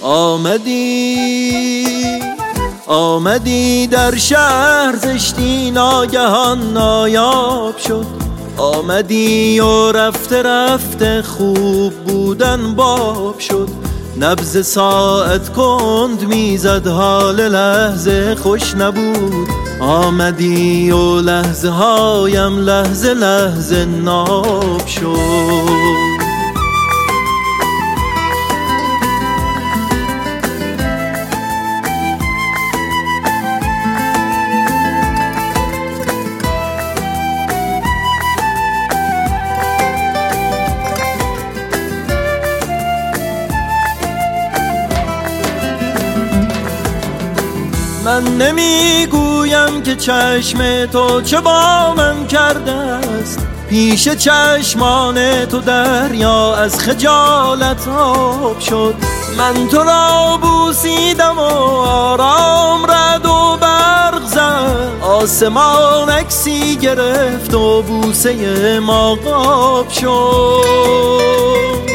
آمدی در شهر زشتی ناگهان نایاب شد. آمدی و رفته رفته خوب بودن باب شد. نبض ساعت کند میزد حال لحظه خوش نبود. آمدی و لحظه هایم لحظه لحظه ناب شد. من نمیگویم که چشم تو چه با من کرده است. پیش چشمان تو دریا از خجالت آب شد. من تو را بوسیدم و آرام رد و برق زد. آسمان عکسی گرفت و بوسه ما قاب شد.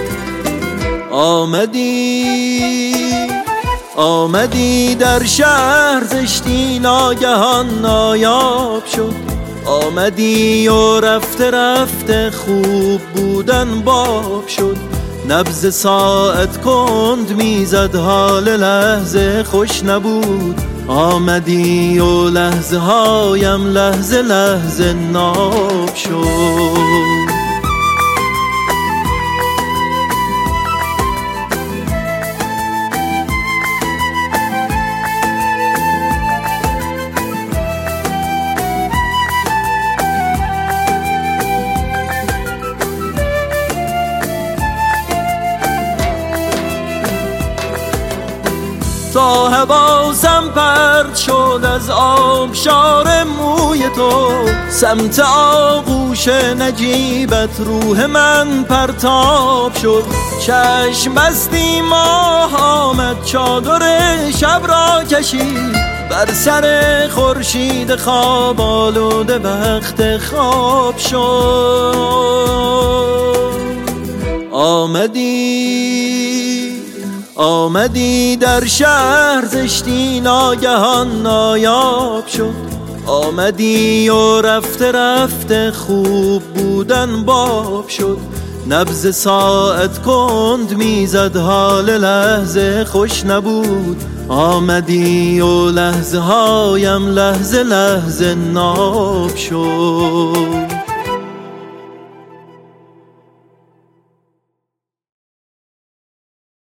آمدی در شهر زشتی ناگهان نایاب شد. آمدی و رفته رفته خوب بودن باب شد. نبض ساعت کند میزد حال لحظه خوش نبود. آمدی و لحظه هایم لحظه لحظه ناب شد. تا حواسم پرد شد از آبشار موی تو. سمت آغوش نجیبت روح من پرتاب شد. چشم بستی ماه آمد چادر شب را کشید. بر سر خورشید خواب آلوده وقت خواب شد. آمدی در شهر زشتی ناگهان نایاب شد. آمدی و رفته رفته خوب بودن باب شد. نبض ساعت کند میزد حال لحظه خوش نبود. آمدی و لحظه هایم لحظه لحظه ناب شد.